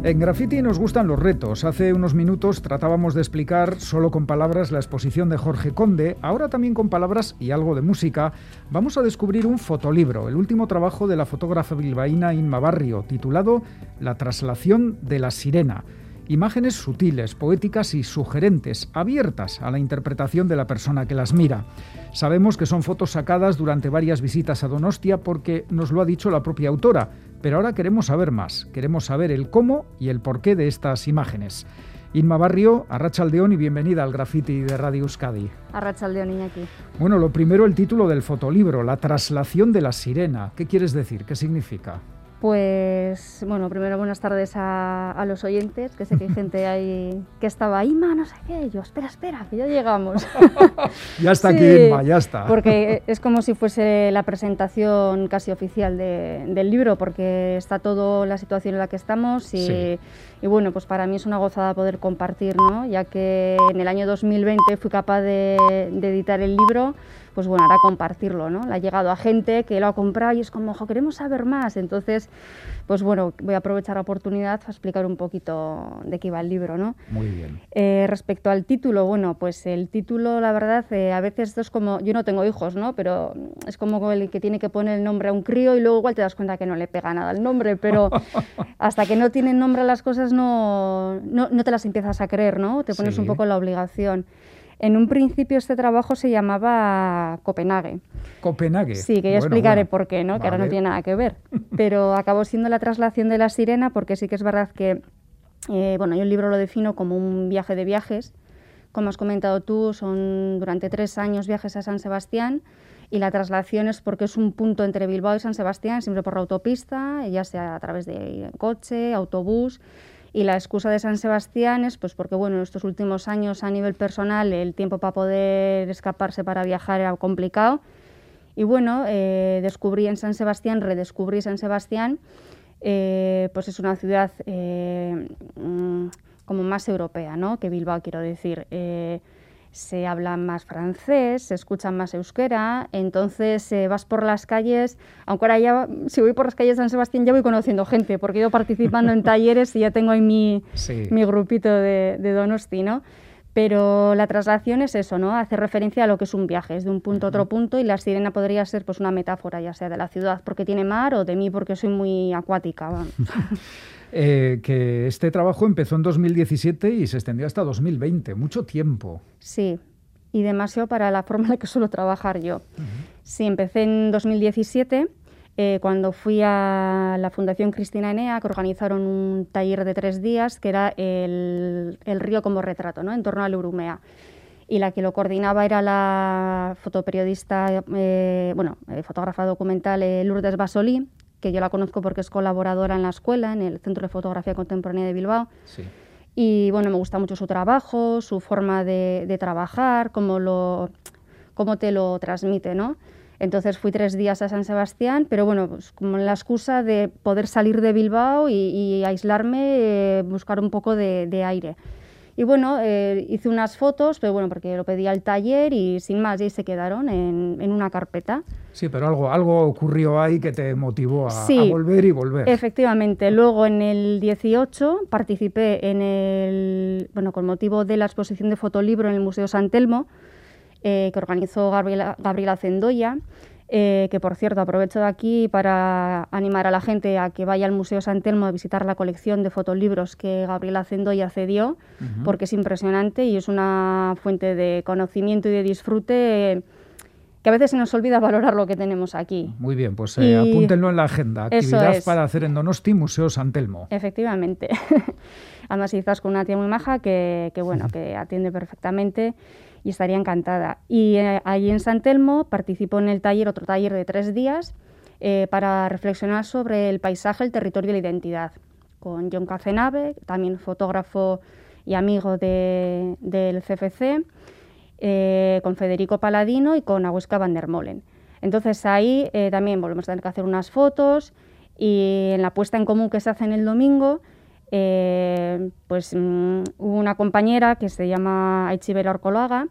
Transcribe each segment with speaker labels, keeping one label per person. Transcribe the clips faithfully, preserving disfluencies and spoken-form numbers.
Speaker 1: En Graffiti nos gustan los retos. Hace unos minutos tratábamos de explicar solo con palabras la exposición de Jorge Conde. Ahora también con palabras y algo de música vamos a descubrir un fotolibro, el último trabajo de la fotógrafa bilbaína Inma Barrio, titulado La traslación de la sirena. Imágenes sutiles, poéticas y sugerentes, abiertas a la interpretación de la persona que las mira. Sabemos que son fotos sacadas durante varias visitas a Donostia porque nos lo ha dicho la propia autora, pero ahora queremos saber más, queremos saber el cómo y el porqué de estas imágenes. Inma Barrio, arratsaldeon y bienvenida al Graffiti de Radio Euskadi.
Speaker 2: Arratsaldeon, Iñaki.
Speaker 1: Bueno, lo primero, el título del fotolibro, La traslación de la sirena. ¿Qué quieres decir? ¿Qué significa?
Speaker 2: Pues, bueno, primero buenas tardes a, a los oyentes, que sé que hay gente ahí que estaba ahí, ma, no sé qué, yo, espera, espera, que ya llegamos.
Speaker 1: Ya está
Speaker 2: sí,
Speaker 1: aquí, Inma, ya está.
Speaker 2: Porque es como si fuese la presentación casi oficial de, del libro, porque está toda la situación en la que estamos y, sí. y bueno, pues para mí es una gozada poder compartir, ¿no? Ya que en el año dos mil veinte fui capaz de, de editar el libro, pues bueno, ahora compartirlo, ¿no? Le ha llegado a gente que lo ha comprado y es como, ojo, queremos saber más. Entonces, pues bueno, voy a aprovechar la oportunidad para explicar un poquito de qué iba el libro, ¿no?
Speaker 1: Muy bien.
Speaker 2: Eh, respecto al título, bueno, pues el título, la verdad, eh, a veces esto es como, yo no tengo hijos, ¿no? Pero es como el que tiene que poner el nombre a un crío y luego igual te das cuenta que no le pega nada el nombre, pero hasta que no tienen nombre las cosas no, no, no te las empiezas a creer, ¿no? Te pones sí. un poco la obligación. En un principio este trabajo se llamaba Copenhague.
Speaker 1: ¿Copenhague?
Speaker 2: Sí, que ya
Speaker 1: bueno,
Speaker 2: explicaré
Speaker 1: bueno.
Speaker 2: por qué, ¿no?
Speaker 1: Vale.
Speaker 2: Que ahora no tiene nada que ver. Pero acabó siendo la traslación de la sirena porque sí que es verdad que, eh, bueno, yo el libro lo defino como un viaje de viajes. Como has comentado tú, son durante tres años viajes a San Sebastián y la traslación es porque es un punto entre Bilbao y San Sebastián, siempre por la autopista, ya sea a través de coche, autobús. Y la excusa de San Sebastián es pues porque bueno, en estos últimos años a nivel personal el tiempo para poder escaparse para viajar era complicado. Y bueno, eh, descubrí en San Sebastián, redescubrí San Sebastián, eh, pues es una ciudad eh, mm, como más europea, ¿no? Que Bilbao, quiero decir. Eh, se habla más francés, se escucha más euskera, entonces eh, vas por las calles, aunque ahora ya, si voy por las calles de San Sebastián ya voy conociendo gente, porque he ido participando en talleres y ya tengo ahí mi, sí. mi grupito de, de Donosti, ¿no? Pero la traslación es eso, ¿no? Hace referencia a lo que es un viaje, es de un punto a otro punto, y la sirena podría ser pues una metáfora, ya sea de la ciudad porque tiene mar o de mí porque soy muy acuática. Bueno.
Speaker 1: Eh, que este trabajo empezó en dos mil diecisiete y se extendió hasta dos mil veinte, mucho tiempo.
Speaker 2: Sí, y demasiado para la forma en la que suelo trabajar yo. Uh-huh. Sí, empecé en dos mil diecisiete, eh, cuando fui a la Fundación Cristina Enea, que organizaron un taller de tres días, que era el, el río como retrato, ¿no? En torno al Urumea. Y la que lo coordinaba era la fotoperiodista, eh, bueno, eh, fotógrafa documental eh, Lourdes Basolí, que yo la conozco porque es colaboradora en la escuela, en el Centro de Fotografía Contemporánea de Bilbao.
Speaker 1: Sí.
Speaker 2: Y bueno, me gusta mucho su trabajo, su forma de, de trabajar, cómo, lo, cómo te lo transmite, ¿no? Entonces fui tres días a San Sebastián, pero bueno, pues como la excusa de poder salir de Bilbao y, y aislarme, eh, buscar un poco de, de aire. Y bueno, eh, hice unas fotos, pero bueno, porque lo pedí al taller y sin más, y se quedaron en, en una carpeta.
Speaker 1: Sí, pero algo, algo ocurrió ahí que te motivó a,
Speaker 2: sí,
Speaker 1: a volver y volver.
Speaker 2: Efectivamente. Luego en el dieciocho participé en el, bueno, con motivo de la exposición de fotolibro en el Museo San Telmo, eh, que organizó Gabriela, Gabriela Zendoya. Eh, que por cierto aprovecho de aquí para animar a la gente a que vaya al Museo San Telmo a visitar la colección de fotolibros que Gabriela Zendoya cedió, uh-huh. porque es impresionante y es una fuente de conocimiento y de disfrute eh, que a veces se nos olvida valorar lo que tenemos aquí.
Speaker 1: Muy bien, pues eh, apúntenlo en la agenda. Actividad
Speaker 2: es.
Speaker 1: para hacer en Donosti, Museo San Telmo.
Speaker 2: Efectivamente. Además quizás con una tía muy maja que, que bueno, que atiende perfectamente y estaría encantada. Y eh, allí en San Telmo participó en el taller, otro taller de tres días, eh, para reflexionar sobre el paisaje, el territorio y la identidad, con Jon Cazenave, también fotógrafo y amigo de, del C F C, eh, con Federico Paladino y con Agüesca van der Molen. Entonces ahí eh, también volvemos a tener que hacer unas fotos y en la puesta en común que se hace en el domingo, Eh, pues um, hubo una compañera que se llama Aichibera Orcoloaga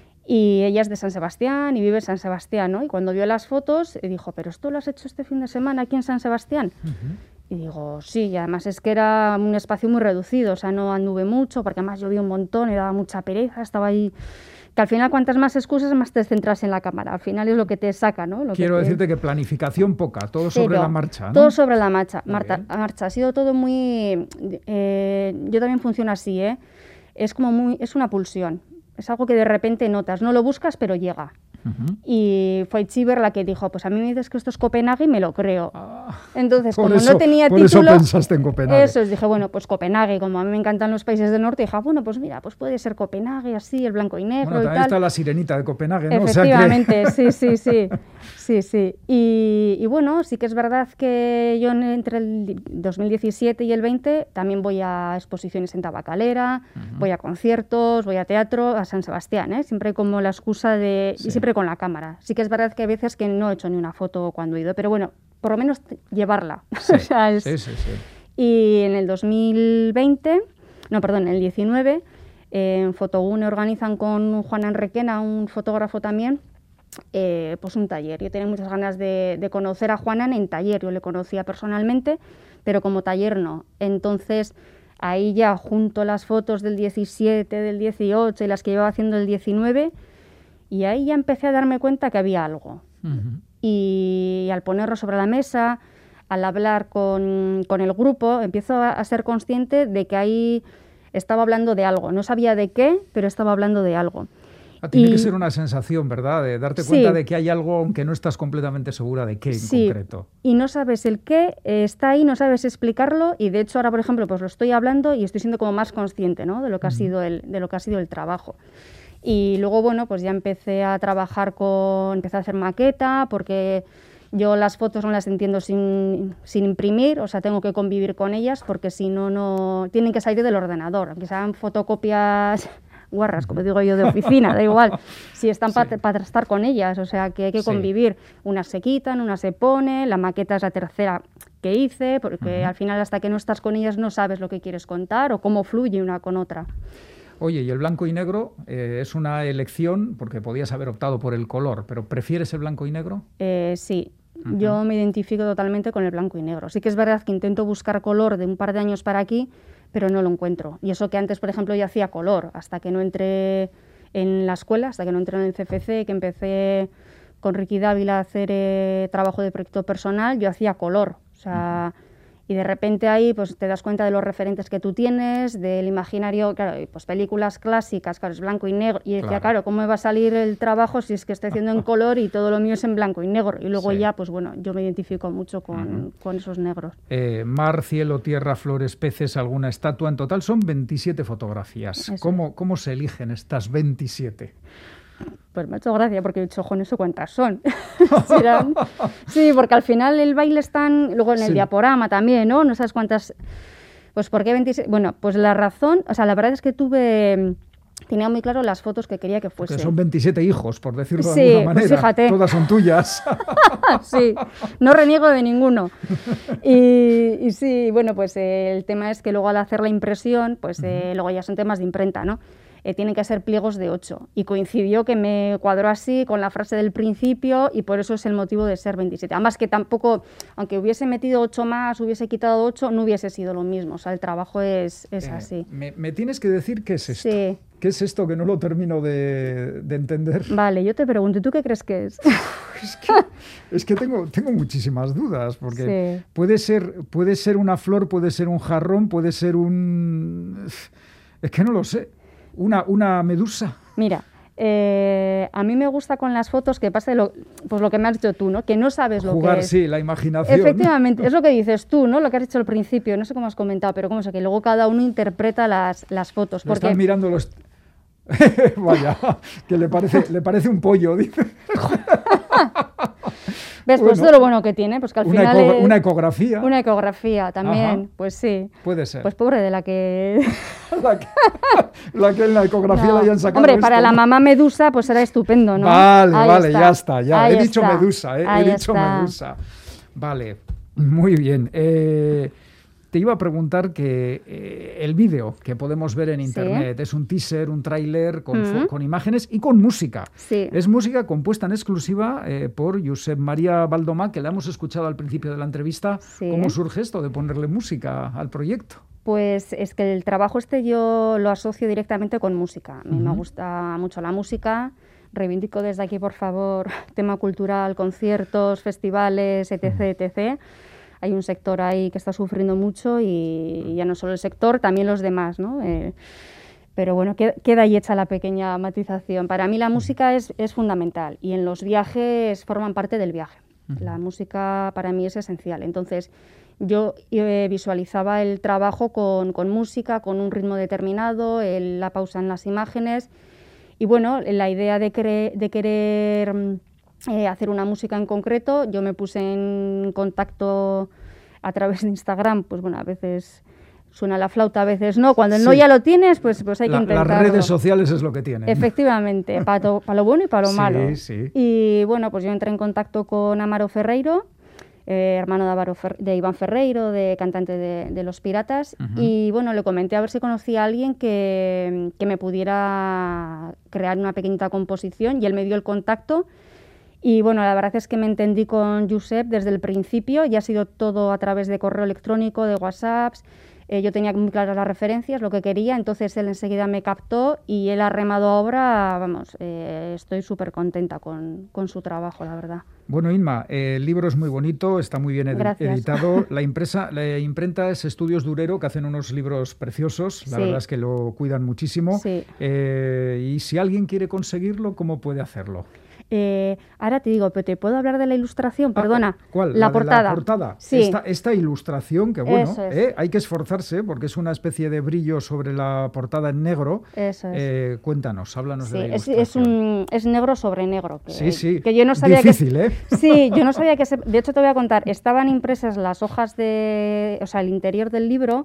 Speaker 2: y ella es de San Sebastián y vive en San Sebastián, ¿no? Y cuando vio las fotos dijo, ¿pero esto lo has hecho este fin de semana aquí en San Sebastián? Uh-huh. Y digo, sí, y además es que era un espacio muy reducido, o sea, no anduve mucho, porque además llovía un montón y daba mucha pereza, estaba ahí... Que al final, cuantas más excusas, más te centras en la cámara. Al final es lo que te saca, ¿no? Lo
Speaker 1: Quiero
Speaker 2: que te...
Speaker 1: decirte que planificación poca, todo
Speaker 2: Cero,
Speaker 1: sobre la marcha, ¿no?
Speaker 2: Todo sobre la marcha, Marta, marcha. Ha sido todo muy... Eh, yo también funciono así, ¿eh? Es como muy... Es una pulsión. Es algo que de repente notas. No lo buscas, pero llega. Uh-huh. Y fue Chiver la que dijo, pues a mí me dices que esto es Copenhague y me lo creo. Ah, Entonces, como
Speaker 1: eso,
Speaker 2: no tenía
Speaker 1: por
Speaker 2: título...
Speaker 1: Por eso pensaste en Copenhague.
Speaker 2: Eso, dije, bueno, pues Copenhague, como a mí me encantan los países del norte, dije, ah, bueno, pues mira, pues puede ser Copenhague, así, el blanco y negro
Speaker 1: bueno,
Speaker 2: y
Speaker 1: también
Speaker 2: tal.
Speaker 1: está la sirenita de Copenhague, ¿no?
Speaker 2: Efectivamente,
Speaker 1: o sea que...
Speaker 2: sí, sí, sí. Sí, sí. Y, y bueno, sí que es verdad que yo entre el dos mil diecisiete y el veinte también voy a exposiciones en Tabacalera, uh-huh. voy a conciertos, voy a teatro, a San Sebastián, ¿eh? Siempre como la excusa de... Sí. Y siempre con la cámara. Sí que es verdad que hay veces que no he hecho ni una foto cuando he ido, pero bueno, por lo menos llevarla.
Speaker 1: Sí,
Speaker 2: o sea, es...
Speaker 1: sí, sí, sí.
Speaker 2: Y en el dos mil veinte, no, perdón, en el diecinueve, eh, en Fotogune organizan con Juan Enriquena, un fotógrafo también, eh, pues un taller. Yo tenía muchas ganas de, de conocer a Juanan en taller, yo le conocía personalmente, pero como taller no. Entonces, ahí ya junto las fotos del diecisiete, del dieciocho y las que llevaba haciendo el diecinueve, y ahí ya empecé a darme cuenta que había algo. Uh-huh. Y, y al ponerlo sobre la mesa, al hablar con, con el grupo, empiezo a, a ser consciente de que ahí estaba hablando de algo. No sabía de qué, pero estaba hablando de algo.
Speaker 1: Ah, tiene y, que ser una sensación, ¿verdad? De darte cuenta sí. de que hay algo, aunque no estás completamente segura de qué en
Speaker 2: sí.
Speaker 1: concreto.
Speaker 2: Y no sabes el qué, eh, está ahí, no sabes explicarlo, y de hecho ahora, por ejemplo, pues lo estoy hablando y estoy siendo como más consciente, ¿no? de lo que, uh-huh. ha sido el, de lo que ha sido el trabajo. Y luego, bueno, pues ya empecé a trabajar con... Empecé a hacer maqueta, porque yo las fotos no las entiendo sin, sin imprimir, o sea, tengo que convivir con ellas, porque si no, no... Tienen que salir del ordenador, aunque sean fotocopias guarras, como digo yo, de oficina, da igual. Si están sí. para pa estar con ellas, o sea, que hay que convivir. Sí. Unas se quitan, unas se ponen, la maqueta es la tercera que hice, porque uh-huh. al final, hasta que no estás con ellas, no sabes lo que quieres contar o cómo fluye una con otra.
Speaker 1: Oye, y el blanco y negro eh, es una elección, porque podías haber optado por el color, pero ¿prefieres el blanco y negro?
Speaker 2: Eh, sí, uh-huh. yo me identifico totalmente con el blanco y negro. Sí que es verdad que intento buscar color de un par de años para aquí, pero no lo encuentro. Y eso que antes, por ejemplo, yo hacía color, hasta que no entré en la escuela, hasta que no entré en el C F C, que empecé con Ricky Dávila a hacer eh, trabajo de proyecto personal, yo hacía color, o sea... Uh-huh. Y de repente ahí pues te das cuenta de los referentes que tú tienes, del imaginario, claro, pues películas clásicas, claro, es blanco y negro. Y decía, claro, claro ¿cómo me va a salir el trabajo si es que estoy haciendo en color y todo lo mío es en blanco y negro? Y luego sí. ya, pues bueno, yo me identifico mucho con, uh-huh. con esos negros.
Speaker 1: Eh, mar, cielo, tierra, flores, peces, alguna estatua. En total son veintisiete fotografías. ¿Cómo, ¿Cómo se eligen estas veintisiete?
Speaker 2: Pues me ha hecho gracia porque he dicho, jo, no sé cuántas son. Sí, porque al final el baile están, luego en el sí. diaporama también, ¿no? No sabes cuántas... Pues ¿por qué veintiséis? Bueno, pues la razón, o sea, la verdad es que tuve... Tenía muy claro las fotos que quería que fuesen.
Speaker 1: Porque son veintisiete hijos, por decirlo
Speaker 2: sí,
Speaker 1: de alguna manera.
Speaker 2: Pues fíjate.
Speaker 1: Todas son tuyas.
Speaker 2: Sí, no reniego de ninguno. Y, y sí, bueno, pues eh, el tema es que luego al hacer la impresión, pues eh, uh-huh. luego ya son temas de imprenta, ¿no? Eh, tienen que ser pliegos de ocho. Y coincidió que me cuadró así con la frase del principio y por eso es el motivo de ser veintisiete. Además que tampoco, aunque hubiese metido ocho más, hubiese quitado ocho, no hubiese sido lo mismo. O sea, el trabajo es, es eh, así.
Speaker 1: Me, me tienes que decir qué es esto.
Speaker 2: Sí.
Speaker 1: ¿Qué es esto que no lo termino de, de entender?
Speaker 2: Vale, yo te pregunto, ¿tú qué crees que es?
Speaker 1: es que, es que tengo, tengo muchísimas dudas, porque sí. puede ser, puede ser una flor, puede ser un jarrón, puede ser un... Es que no lo sé. Una, una medusa.
Speaker 2: Mira, eh, a mí me gusta con las fotos que pase lo, pues lo que me has dicho tú, ¿no? Que no sabes lo
Speaker 1: Jugar,
Speaker 2: que es.
Speaker 1: sí, la imaginación.
Speaker 2: Efectivamente, es lo que dices tú, ¿no? Lo que has dicho al principio, no sé cómo has comentado, pero como sé que luego cada uno interpreta las, las fotos.
Speaker 1: Lo
Speaker 2: porque...
Speaker 1: están mirando los... Vaya, que le parece, le parece un pollo, dice.
Speaker 2: ¿Ves? Pues bueno, todo lo bueno que tiene, pues que al
Speaker 1: una
Speaker 2: final
Speaker 1: eco,
Speaker 2: es...
Speaker 1: Una ecografía.
Speaker 2: Una ecografía también,
Speaker 1: Ajá.
Speaker 2: Pues sí.
Speaker 1: Puede ser.
Speaker 2: Pues pobre de la que...
Speaker 1: la, que la que en la ecografía no. la hayan sacado.
Speaker 2: Hombre,
Speaker 1: esto,
Speaker 2: para
Speaker 1: ¿no?
Speaker 2: la mamá Medusa, pues será estupendo, ¿no?
Speaker 1: Vale,
Speaker 2: Ahí
Speaker 1: vale,
Speaker 2: está.
Speaker 1: ya está. Ya.
Speaker 2: Ahí
Speaker 1: He dicho
Speaker 2: está.
Speaker 1: Medusa, ¿eh?
Speaker 2: Ahí
Speaker 1: He dicho
Speaker 2: está.
Speaker 1: Medusa. Vale, muy bien. Eh... te iba a preguntar que eh, el vídeo que podemos ver en internet
Speaker 2: sí.
Speaker 1: es un teaser, un tráiler con,
Speaker 2: uh-huh.
Speaker 1: con imágenes y con música.
Speaker 2: Sí.
Speaker 1: Es música compuesta en exclusiva eh, por Josep María Baldomà, que la hemos escuchado al principio de la entrevista. Sí. ¿Cómo surge esto de ponerle música al proyecto?
Speaker 2: Pues es que el trabajo este yo lo asocio directamente con música. A mí uh-huh. me gusta mucho la música. Reivindico desde aquí, por favor, tema cultural, conciertos, festivales, etcétera, uh-huh. etcétera. Hay un sector ahí que está sufriendo mucho y ya no solo el sector, también los demás, ¿no? Eh, pero bueno, queda, queda ahí hecha la pequeña matización. Para mí la música es, es fundamental y en los viajes forman parte del viaje. Uh-huh. La música para mí es esencial. Entonces, yo eh, visualizaba el trabajo con, con música, con un ritmo determinado, el, la pausa en las imágenes y bueno, la idea de, cre- de querer... Eh, hacer una música en concreto, yo me puse en contacto a través de Instagram, pues bueno, a veces suena la flauta, a veces no, cuando el sí. no ya lo tienes, pues, pues hay
Speaker 1: la,
Speaker 2: que intentarlo.
Speaker 1: Las redes sociales es lo que tienen.
Speaker 2: Efectivamente, para pa lo bueno y para lo
Speaker 1: sí,
Speaker 2: malo.
Speaker 1: Sí.
Speaker 2: Y bueno, pues yo entré en contacto con Amaro Ferreiro, eh, hermano de, Amaro Fer- de Iván Ferreiro, de cantante de, de Los Piratas, uh-huh. y bueno, le comenté a ver si conocía a alguien que, que me pudiera crear una pequeñita composición y él me dio el contacto. Y bueno, la verdad es que me entendí con Josep desde el principio y ha sido todo a través de correo electrónico, de WhatsApps. Eh, yo tenía muy claras las referencias, lo que quería, entonces él enseguida me captó y él ha remado a obra. Vamos, eh, estoy súper contenta con, con su trabajo, la verdad.
Speaker 1: Bueno, Inma, eh, el libro es muy bonito, está muy bien ed- editado. La, impresa, la imprenta es Estudios Durero, que hacen unos libros preciosos. La sí. verdad es que lo cuidan muchísimo.
Speaker 2: Sí.
Speaker 1: Eh, y si alguien quiere conseguirlo, ¿cómo puede hacerlo?
Speaker 2: Eh, ahora te digo, pero te puedo hablar de la ilustración, perdona.
Speaker 1: Ah, ¿Cuál?
Speaker 2: La,
Speaker 1: la
Speaker 2: portada.
Speaker 1: La portada.
Speaker 2: Sí.
Speaker 1: Esta, esta ilustración, que bueno,
Speaker 2: es.
Speaker 1: eh, hay que esforzarse porque es una especie de brillo sobre la portada en negro.
Speaker 2: Eso es.
Speaker 1: Eh, cuéntanos, háblanos
Speaker 2: sí,
Speaker 1: de la ilustración.
Speaker 2: Es, es, un, es negro sobre negro. Que,
Speaker 1: sí, sí.
Speaker 2: Que yo no sabía
Speaker 1: Difícil,
Speaker 2: que,
Speaker 1: ¿eh?
Speaker 2: Sí, yo no sabía que... Se, de hecho, te voy a contar, estaban impresas las hojas de... O sea, el interior del libro...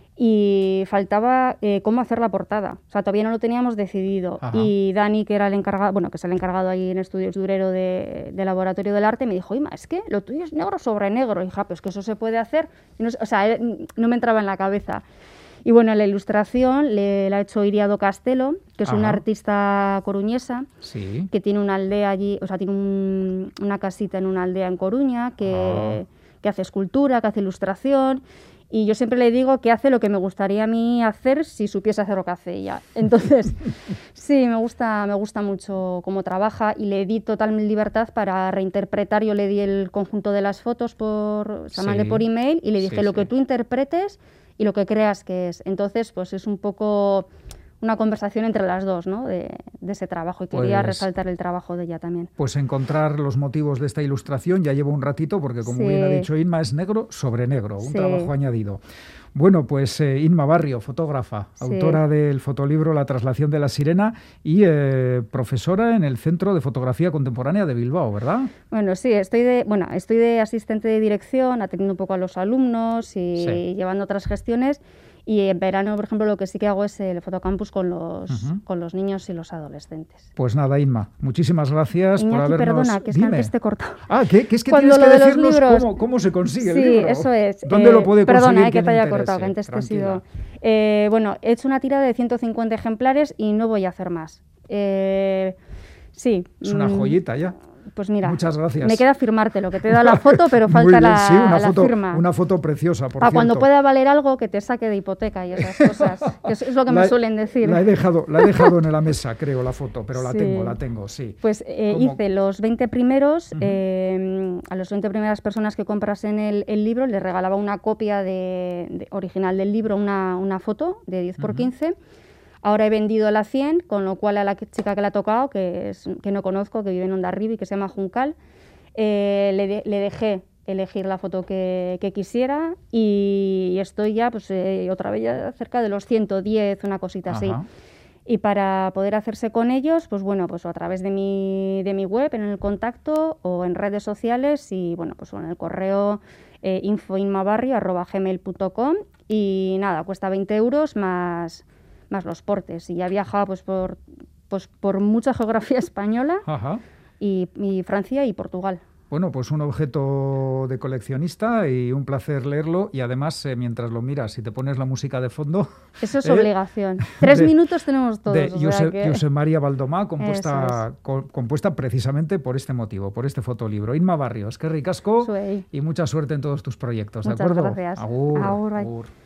Speaker 2: y faltaba eh, cómo hacer la portada. O sea, todavía no lo teníamos decidido. Ajá. Y Dani, que era el encargado, bueno, que es el encargado ahí en Estudios Durero de, de Laboratorio del Arte, me dijo, Ima, es que lo tuyo es negro sobre negro. Y hija, pues que eso se puede hacer. Y no, o sea, no me entraba en la cabeza. Y bueno, la ilustración le, la ha hecho Iriado Castelo, que es Ajá. una artista coruñesa,
Speaker 1: sí.
Speaker 2: que tiene una aldea allí, o sea, tiene un, una casita en una aldea en Coruña, que, que hace escultura, que hace ilustración. Y yo siempre le digo que hace lo que me gustaría a mí hacer si supiese hacer lo que hace ella. Entonces, sí, me gusta, me gusta mucho cómo trabaja y le di total libertad para reinterpretar. Yo le di el conjunto de las fotos, por, o sea, sí. mandé por email y le dije sí, lo sí. que tú interpretes y lo que creas que es. Entonces, pues es un poco una conversación entre las dos, ¿no? de, de ese trabajo y quería pues, resaltar el trabajo de ella también.
Speaker 1: Pues encontrar los motivos de esta ilustración ya llevo un ratito porque como
Speaker 2: sí.
Speaker 1: bien ha dicho Inma es negro sobre negro, un
Speaker 2: sí.
Speaker 1: trabajo añadido. Bueno, pues eh, Inma Barrio, fotógrafa, sí. autora del fotolibro La traslación de la sirena y eh, profesora en el Centro de Fotografía Contemporánea de Bilbao, ¿verdad?
Speaker 2: Bueno, sí, estoy de, bueno, estoy de asistente de dirección, atendiendo un poco a los alumnos y sí. llevando otras gestiones. Y en verano, por ejemplo, lo que sí que hago es el fotocampus con los, uh-huh. con los niños y los adolescentes.
Speaker 1: Pues nada, Inma, muchísimas gracias
Speaker 2: Iñaki,
Speaker 1: por habernos...
Speaker 2: perdona, que es
Speaker 1: Dime.
Speaker 2: que antes te he cortado.
Speaker 1: Ah, ¿qué? que es que
Speaker 2: Cuando
Speaker 1: tienes que
Speaker 2: de
Speaker 1: decirnos
Speaker 2: libros...
Speaker 1: cómo, cómo se consigue
Speaker 2: sí,
Speaker 1: el libro.
Speaker 2: Sí, eso es.
Speaker 1: ¿Dónde
Speaker 2: eh,
Speaker 1: lo puede conseguir?
Speaker 2: Perdona, eh, que te haya
Speaker 1: interese.
Speaker 2: cortado, que antes te he sido...
Speaker 1: Tranquila.
Speaker 2: Eh, bueno, he hecho una tirada de ciento cincuenta ejemplares y no voy a hacer más. Eh, sí.
Speaker 1: Es una
Speaker 2: mm,
Speaker 1: joyita ya.
Speaker 2: Pues mira,
Speaker 1: muchas gracias.
Speaker 2: Me queda firmarte lo que te da la foto, pero falta
Speaker 1: bien,
Speaker 2: la,
Speaker 1: sí, una
Speaker 2: la
Speaker 1: foto,
Speaker 2: firma.
Speaker 1: Una foto preciosa, por
Speaker 2: Para
Speaker 1: cierto.
Speaker 2: cuando pueda valer algo que te saque de hipoteca y esas cosas. Que es, es lo que
Speaker 1: la
Speaker 2: me
Speaker 1: he,
Speaker 2: suelen decir.
Speaker 1: La he dejado, la he dejado en la mesa, creo, la foto, pero la
Speaker 2: sí.
Speaker 1: tengo, la tengo, sí.
Speaker 2: Pues eh, hice los veinte primeros, uh-huh. eh, a las veinte primeras personas que comprasen el, el libro les regalaba una copia de, de, original del libro, una, una foto de diez por quince. Uh-huh. Ahora he vendido la cien, con lo cual a la chica que le ha tocado, que, es, que no conozco, que vive en Hondarribia y que se llama Juncal, eh, le, de, le dejé elegir la foto que, que quisiera y estoy ya, pues eh, otra vez ya cerca de los ciento diez, una cosita Ajá. así. Y para poder hacerse con ellos, pues bueno, pues a través de mi, de mi web, en el contacto o en redes sociales y bueno, pues en el correo eh, info inmabarrio arroba gmail punto com y nada, cuesta veinte euros más... más los portes, y ya viaja pues por, pues, por mucha geografía española
Speaker 1: Ajá.
Speaker 2: y, y Francia y Portugal.
Speaker 1: Bueno, pues un objeto de coleccionista y un placer leerlo. Y además, eh, mientras lo miras y te pones la música de fondo...
Speaker 2: Eso es
Speaker 1: eh,
Speaker 2: obligación. Tres
Speaker 1: de,
Speaker 2: minutos tenemos todos.
Speaker 1: De
Speaker 2: o
Speaker 1: Josep,
Speaker 2: sea que...
Speaker 1: Josep María Baldomá, compuesta,
Speaker 2: es.
Speaker 1: co, compuesta precisamente por este motivo, por este fotolibro. Inma Barrios, que ricasco
Speaker 2: Suey.
Speaker 1: y mucha suerte en todos tus proyectos.
Speaker 2: Muchas
Speaker 1: ¿De acuerdo?
Speaker 2: gracias.
Speaker 1: Agur,
Speaker 2: Agur,
Speaker 1: agur.